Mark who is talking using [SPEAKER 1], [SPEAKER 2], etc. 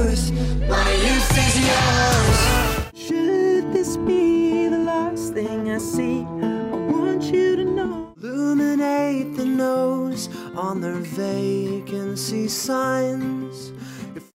[SPEAKER 1] yours. My youth is yours. Should this be the last thing I see, I want you to know. Illuminate the nose on their vacancy signs.